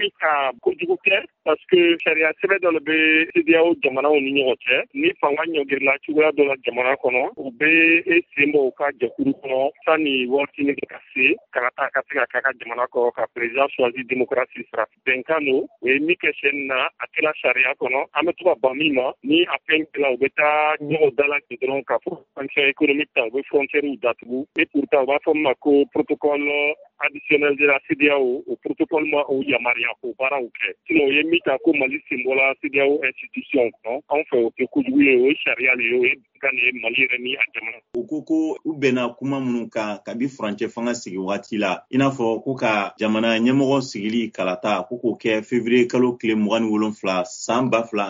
min ka kojugu kɛ parce que sariya sɛbɛn dɔ bɛ CEDEAO jamanaw ni ɲɔgɔn cɛ ni fanga ɲɔgirila cogoya dɔ la jamana kɔnɔ u bɛ sen bɔ u ka jɛkulu kɔnɔ sanni waatinin ka se ka se ka k'a ka jamana kɔ ka président choisi démocratie sira bɛnkan don o ye min kɛ sɛni na a kɛla sariya kɔnɔ an bɛ to ka ban min ma ni a fɛn kɛla u bɛ taa ɲɔgɔn dala dɔrɔn ka fɔ sanction économique ta u bɛ frontières datugu et pourtant u b'a fɔ min ma ko protocole additionnel de la CEDEAO o protocole ma o yamaruya k'o baaraw kɛ sinon o ye min ta ko Mali sen bɔla CEDEAO institution kɔnɔ anw fɛ o tɛ kojugu ye o ye sariya le ye o ye kan ye Mali yɛrɛ ni a jamana. O ko u bɛnna kuma minnu kan kabi furancɛ fanga sigi waati la i n'a fɔ ko ka jamana ɲɛmɔgɔ sigili kalata ko k'o kɛ février kalo tile 27 san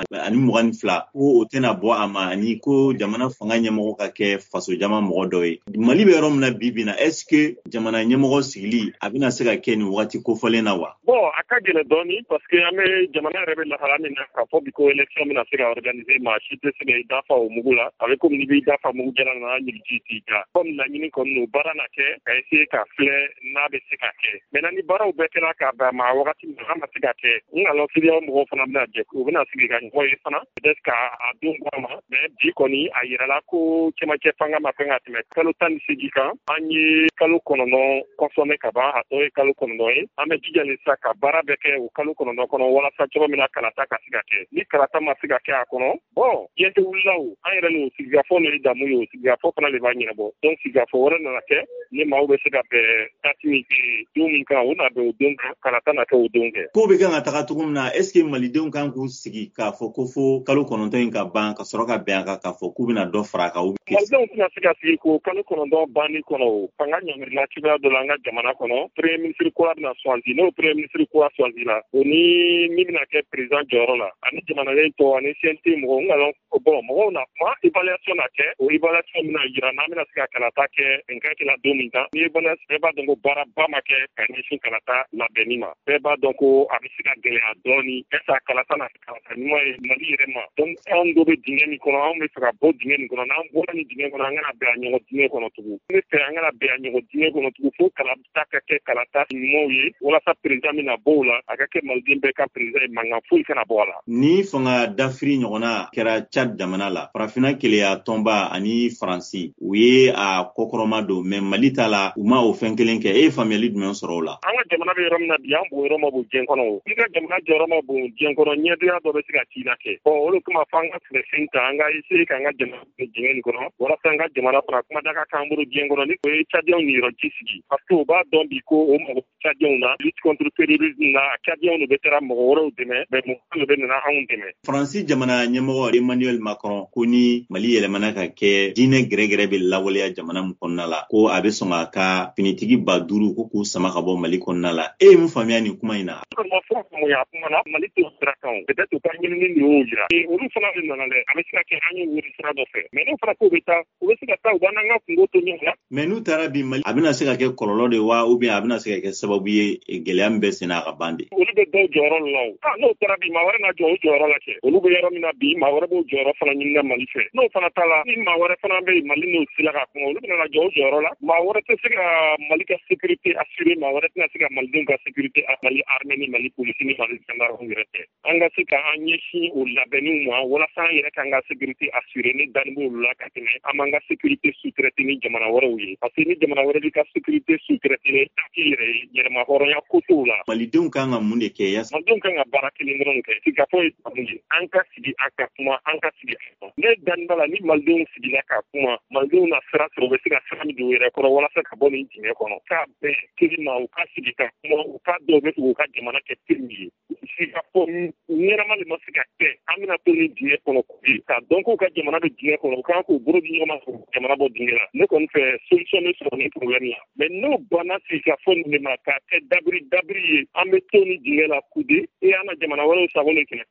2022 ko o tɛna bɔ a ma ani ko jamana fanga ɲɛmɔgɔ ka kɛ faso jama mɔgɔ dɔ ye. Mali bɛ yɔrɔ min na bi na est-ce que jamana ɲɛmɔgɔ sigili a bɛna se ka kɛ ni waati kofɔlen na wa? Bon a ka gɛlɛn dɔɔni parce que an bɛ jamana yɛrɛ bɛ lahala min na k'a fɔ bi ko élection bɛna se ka organiser maa si tɛ se ka i dafa o mugu la a bɛ komi n'i b'i dafa mugu jalan na ɲiriji t'i da comme laɲini kɔni don baara na kɛ ka essayer ka filɛ n'a bɛ se ka kɛ maintenant ni baaraw bɛɛ kɛra ka bɛn ma wagati min n'a ma se ka kɛ n ka lɔn CEDEAO mɔgɔw fana bɛna jɛ u bɛna sigi ka ɲɔgɔn ye fana peut-être ka a don bɔ a ma mais bi kɔni a yirala ko cɛmancɛ fanga ma fɛn ka tɛmɛ kalo 18 kan an ye kalo 9 consommé ka ban a tɔ ye kalo 9 ye an bɛ jija nin sa ka baara bɛɛ kɛ o kalo 9 kɔnɔ walasa cogo min na kalata ka se ka kɛ ni kalata ma se ka kɛ a kɔnɔ bon diɲɛ tɛ wulila o an yɛrɛ n'o sigikafɔ n'o ye damu ye o sigikafɔ fana de b'a ɲɛnabɔ donc sigikafɔ wɛrɛ nana kɛ ni maaw bɛ se ka bɛn date min don min kan o na bɛn o don kan kalata na kɛ o don kɛ. Ko bɛ kan ka taga cogo min na est-ce que malidenw kan k'u sigi k'a fɔ ko fo kalo 9 in ka ban ka sɔrɔ ka bɛn a kan k'a fɔ k'u bɛna dɔ fara a kan ou bien malidenw tɛna se ka sigi ko kalo 9 banni kɔnɔ o fanga ɲɔngirila cogoya dɔ la an ka jamana kɔnɔ premier ministre kura bɛna choisi n'o premier ministre kura choisi la o ni min bɛna kɛ président jɔyɔrɔ la ani jamanaden tɔw ani CNT mɔgɔw n ka lɔn bon mɔgɔw na kuma évaluation na kɛ o évaluation bɛna yira n'an bɛna se ka kalata kɛ n ka kɛla don min kan ni évaluation bɛɛ b'a dɔn ko baara ba ma kɛ ka ɲɛsin kalata labɛnni ma bɛɛ b'a dɔn ko a bɛ se ka gɛlɛya dɔɔni est-ce que kalata na kalata ɲuman ye Mali yɛrɛ ma donc anw dɔ bɛ dingɛ min kɔnɔ anw bɛ fɛ ka bɔ dingɛ nin kɔnɔ n'an bɔra nin dingɛ kɔnɔ an kana bɛn a ɲɔgɔn dingɛ kɔnɔ tugun ne fɛ an kana bɛn a ɲɔgɔn dingɛ kɔnɔ tugun fo kalata ka kɛ kalata ɲumanw ye walasa président min na bɔ o la a ka kɛ maliden bɛɛ ka président ye mankan foyi kana bɔ a la. Ni fanga dafiri ɲɔgɔnna kɛra Tchad jamana la farafinna keleya tɔnba ani Faransi u ye a kɔkɔrɔma don mais Mali ta la u ma o fɛn kelen kɛ e ye faamuyali jumɛn sɔrɔ o la? An ka jamana bɛ yɔrɔ min na bi an b'o yɔrɔ ma bon diɲɛ kɔnɔ o i ka jamana jɔyɔrɔ ma bon diɲɛ kɔnɔ ɲɛdonya dɔ bɛ se ka k'i la kɛ bon o de kama fɔ an ka sɛnɛfɛn ta an ka essayer k'an ka jamana dingɛ nin kɔnɔ walasa an ka jamana fana kuma da ka k'an bolo diɲɛ kɔnɔ ni o ye Tchadiens ni yɔrɔ ji sigi parce que u b'a dɔn bi ko o mago Tchadiens na lutte contre terrorisme na Tchadiens de bɛ taara mɔgɔ wɛrɛw dɛmɛ mais mɔgɔ de bɛ nana anw dɛmɛ. Faransi jamana ɲɛmɔgɔ Emmanuel Macron ko ni Mali yɛlɛmana ka kɛ diinɛ gɛrɛgɛrɛ bɛ lawaleya jamana min kɔnɔna la ko a bɛ sɔn ka ka finitigi 5,000 ko k'u sama ka bɔ Mali kɔnɔna la e ye mun faamuya nin kuma in na? Mali t'o sira kan o peut-être u ka ɲinini de y'o yira olu fana de nana dɛ a bɛ se ka kɛ an ye wari sira dɔ fɛ mais n'o fana k'u bɛ taa u bɛ se ka taa u b'an ka kungo to ɲɔgɔn na. Mais n'u taara bi Mali a bɛna se ka kɛ kɔlɔlɔ de wa ou bien a bɛna se ka kɛ sababu ye gɛlɛya min bɛ sen na a ka ban de? Olu bɛ dɔw jɔyɔrɔ la o n'o taara bi maa wɛrɛ na jɔ o jɔyɔrɔ la kɛ olu bɛ yɔrɔ min na bi maa wɛrɛ b'o jɔyɔrɔ fana ɲini na Mali fɛ n'o fana ta la ni maa wɛrɛ fana bɛ yen Mali n'o sila ka kuma olu bɛna na jɔ o jɔyɔrɔ la maa wɛrɛ tɛ se ka Mali ka sécurité assurer maa wɛrɛ tɛna se ka malidenw ka sécurité Mali armée ni Mali police ni Mali gendarmerie yɛrɛ tɛ an ka se ka an ɲɛsin o labɛnniw ma walasa an yɛrɛ k'an ka sécurité assurer ni dani b'olu la ka tɛmɛ an b'an ka sécurité sous-traiter ni jamana wɛrɛw ye parce que ni jamana wɛrɛ b'i ka sécurité sous-traiter ni taki yɛrɛ ye yɛrɛma hɔrɔnya ko t'o la. Malidenw kan ka mun de kɛ yasa? Malidenw kan ka baara kelen dɔrɔn kɛ sigikafɔ ye mun ye an ka sigi an ka kuma an ka sigi ne dani b'a la ni malidenw sigila ka kuma malidenw na sira sɔrɔ u bɛ se ka sira min don u yɛrɛ kɔrɔ walasa ka bɔ nin dingɛ kɔnɔ k'a bɛn kelen ma u ka sigi ka kuma u ka dɔw bɛ fɛ u ka jamana kɛ teri ye sigikafɔ ɲɛnama de ma se ka kɛ an bɛna to nin dingɛ kɔnɔ k'a dɔn k'u ka jamana bɛ dingɛ kɔnɔ u kan k'u bolo di ɲɔgɔn ma k'u jamana bɔ dingɛ la ne kɔni fɛ solution bɛ sɔrɔ nin problème la mais n'o banna sigikafɔ nin de ma k'a kɛ dabiri ye an bɛ to nin dingɛ la kude e an ka jamana wɛrɛw sago le kɛnɛ